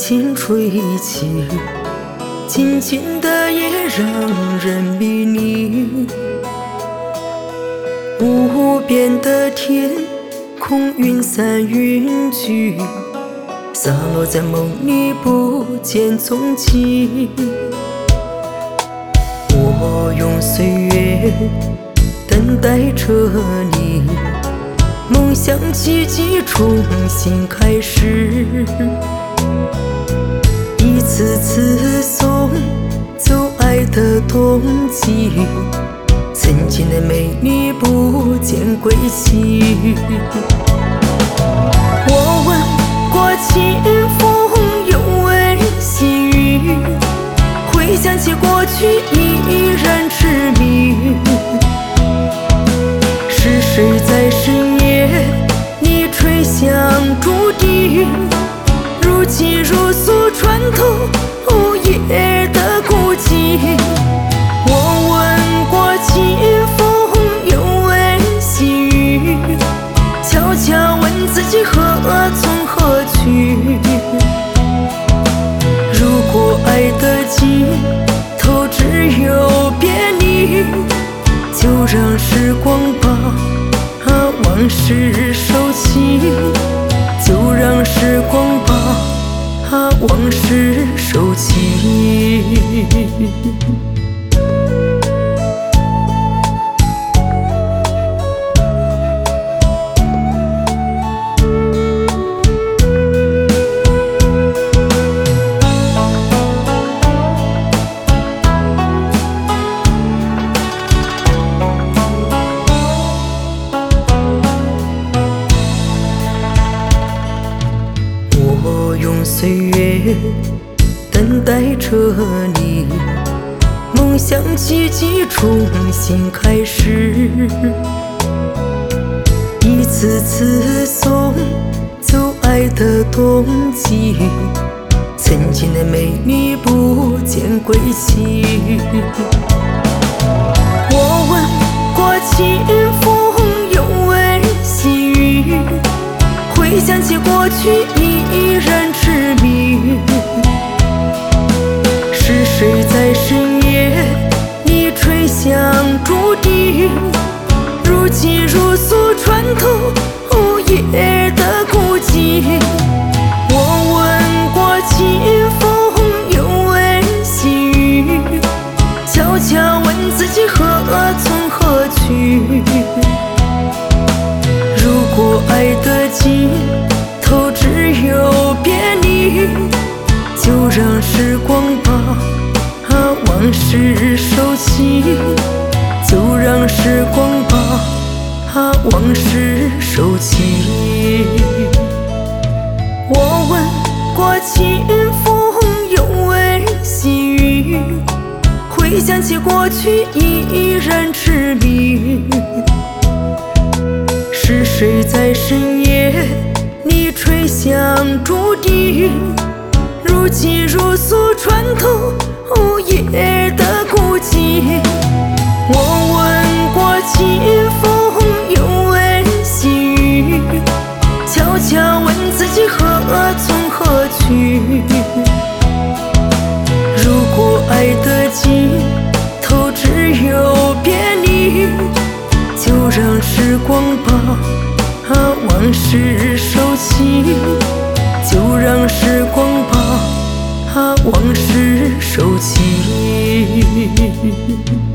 琴吹起，静静的夜让人迷离。无边的天空，云散云聚，洒落在梦里不见踪迹。我用岁月等待着你，梦想奇迹重新开始。一次次送走爱的冬季，曾经的美丽不见归期。我闻过清风又闻细雨，回想起过去依然痴迷。是谁在深夜里吹响竹笛，如泣如诉穿透夜的孤寂。我闻过清风又闻细雨，悄悄问自己何从何去。如果爱的尽头只有别离，就让时光把往事收起，就让时光把往事收起。我用岁月等待着你，梦想奇迹重新开始。一次次送走爱的冬季，曾经的美丽不见归期。我闻过清风又闻细雨，回想起过去依然痴迷。是谁在深夜里吹响竹笛，如泣如诉穿透夜的孤寂。我闻过清风又闻细雨，悄悄问自己何从何去。如果爱的尽头只有别离，就让时光把往事收起，就让时光把往事收起。我闻过清风又闻细雨，回想起过去依然痴迷。是谁在深夜里吹响竹笛，如泣如诉穿透夜的孤寂。我闻过清风又闻细雨，悄悄问自己何从何去。如果爱的尽头只有别离，就让时光把往事收起，就让时光把往事收起。